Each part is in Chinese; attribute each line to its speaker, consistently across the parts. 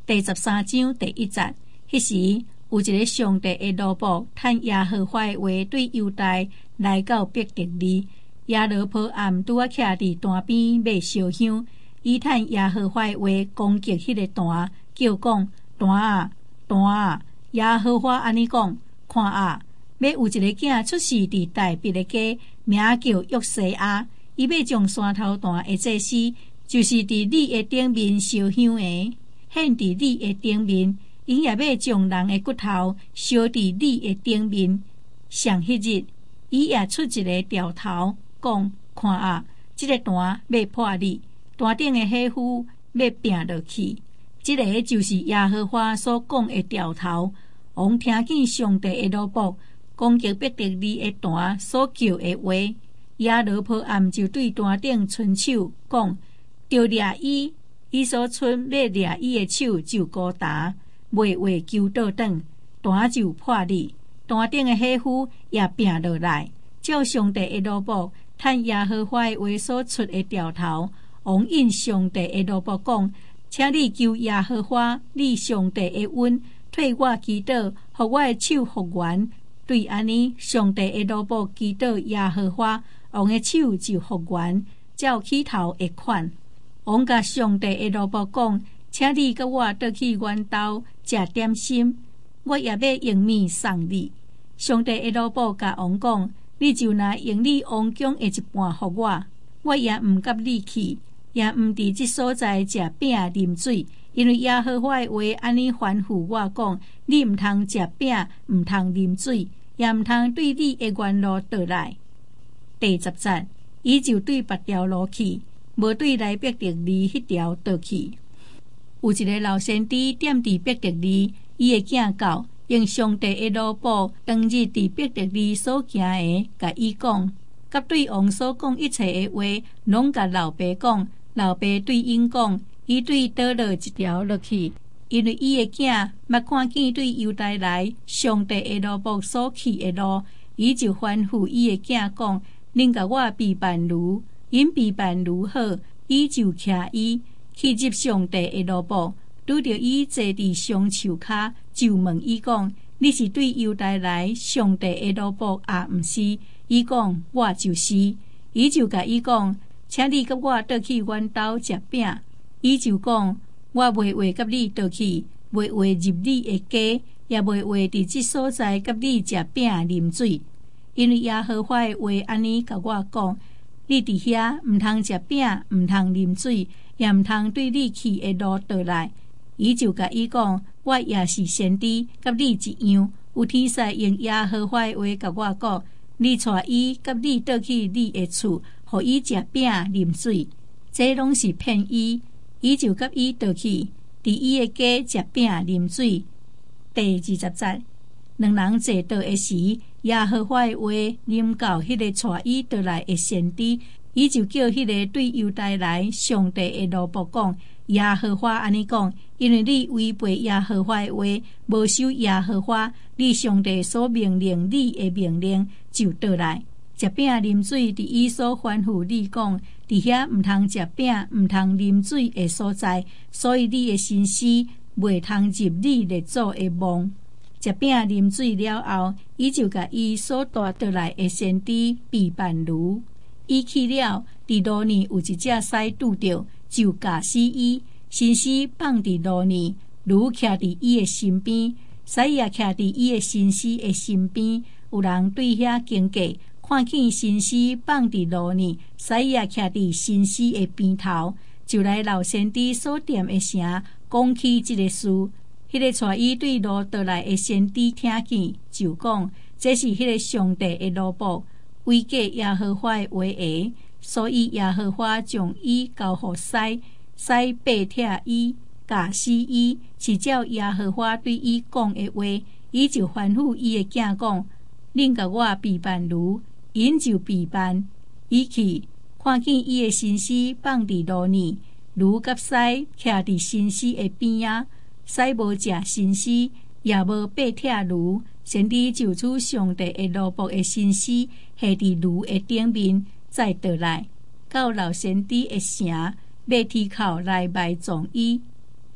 Speaker 1: 第13章第1節，迄時有一個上帝的奴僕，趁耶和華的話對猶大來到伯特利。耶羅波暗拄啊徛佇壇邊買燒香，伊趁耶和華的話攻擊迄個壇，叫講：壇啊，壇啊！耶和華安尼講：看啊，要有一個囝出世佇大別的家，名叫約西亞。伊要將山頭壇的祭司，就是佇你的頂面燒香的，獻佇你的頂面。因也要將人的骨頭燒佇你的頂面。上迄日，伊也出一個條頭，講：看啊，這個壇要破裂，壇頂的火釜要拼落去。這個就是耶和華所講的條頭。王聽見上帝的奴僕攻擊伯特利的壇所叫的話，耶羅波暗就對壇頂伸手講：著掠伊！伊所伸要掠伊的手就高大。袂話揪倒轉，壇就破裂，壇頂的火釜也拼落來。照上帝的奴僕，趁耶和華的話所出的條頭，王應上帝的奴僕講：請你求耶和華，你上帝的恩，替我祈禱，互我的手復原。對安尼，上帝的奴僕祈禱耶和華，王的手就復原，照起頭的款。王甲上帝的奴僕講：請你甲我倒去源頭食點心，我也要用麵送你。上帝的奴僕甲王講：你就拿用你王宮的一半給我，我也唔甲你去，也唔佇這所在食餅啉水，因為耶和華的話安尼吩咐我講：你唔通食餅，唔通啉水，也唔通對你的原路倒來。第10節，伊就對別條路去，無對來伯特利迄條倒去。有一個老先知踮佇伯特利，伊的囝到，用上帝的奴僕當日佇伯特利所行的，甲伊講，甲對王所講一切的話，攏甲老爸講。老爸對因講，伊對倒落一條落去，因為伊的囝捌看見對猶大來上帝的奴僕所去的路，伊就吩咐伊的囝講：恁甲我備辦驢，因備辦驢好，伊就騎伊。去入上帝的奴僕，拄着伊坐佇雙樹骹，就問伊講：你是對猶大來上帝的奴僕啊？毋是？伊講：我就是。伊就甲伊講：請你甲我倒去源頭食餅。伊就講：我袂話甲你倒去，袂話入你的家，也袂話佇這所在甲你食餅啉水。因為耶和華的話安尼甲我講：你佇遐毋通食餅，毋通啉水，也毋通對你去的路倒來。伊就甲伊講：我也是先知，甲你一樣，有天使用耶和華的話甲我講：你帶伊甲你倒去你的厝，互伊食餅啉水。這攏是騙伊。伊就甲伊倒去，佇伊的家食餅啉水。第20節，兩人坐倒的時，耶和華的話臨到迄個帶伊倒來的先知。伊就叫迄個對猶大來上帝的奴僕講：耶和華安尼講，因為你違背耶和華的話，無守耶和華你上帝所命令你的命令，就倒來食餅啉水。佇伊所吩咐你講，佇遐毋通食餅，毋通啉水的所在，所以你的心思袂通入你列祖的夢。食餅啉水了後，伊就甲伊所帶倒來的先知備辦驢。伊去了，佇路呢有一隻獅拄着，就咬死伊。先師放佇路呢，驢徛佇伊的身邊，獅也徛佇伊的先師的身邊。有人對遐經過，看見先師放佇路呢，獅也徛佇先師的邊頭，就來老先知所念的城，講起這個事。迄個帶伊對路倒來的先知聽見，就講：這是迄個上帝的奴僕，違背耶和華的話的，所以耶和華將伊交予獅，獅背拆伊，咬死伊，是照耶和華對伊講的話。伊就吩咐伊的囝講：恁甲我備辦驢，因就備辦。伊去看見伊的先師放佇路呢，驢甲獅徛佇先師的邊仔，獅無食先師，也無背拆驢。先知就取上帝的奴僕的先師下佇驢的頂面，再倒來到老先知的城，馬蹄口來埋葬伊。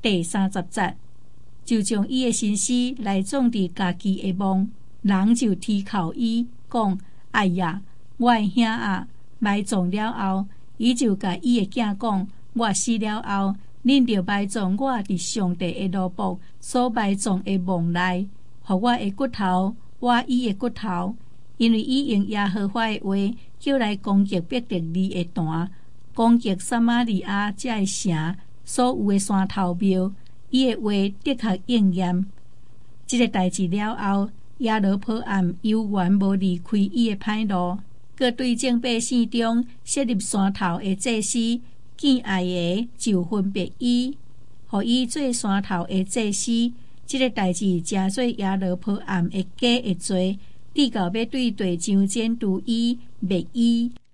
Speaker 1: 第30節，就將伊的心思來總佇家己的夢，人就提口伊講：哎呀，我的兄啊，埋葬了後，伊就甲伊的囝講：我死了後，恁着埋葬我佇上帝的羅卜所埋葬的夢內，互我的骨頭，我伊的骨頭，因為伊用耶和華的話叫來攻擊伯特利的壇，攻擊撒瑪利亞這個城所有的山頭廟，伊的話的確應驗。這個代志了後，耶羅波暗猶原無離開伊的歹路，閣對眾百姓中設立山頭的祭司，敬愛的就分別伊，互伊做山頭的祭司。這個代志成做耶羅波暗的假的罪，直到要對地上監督伊滅伊。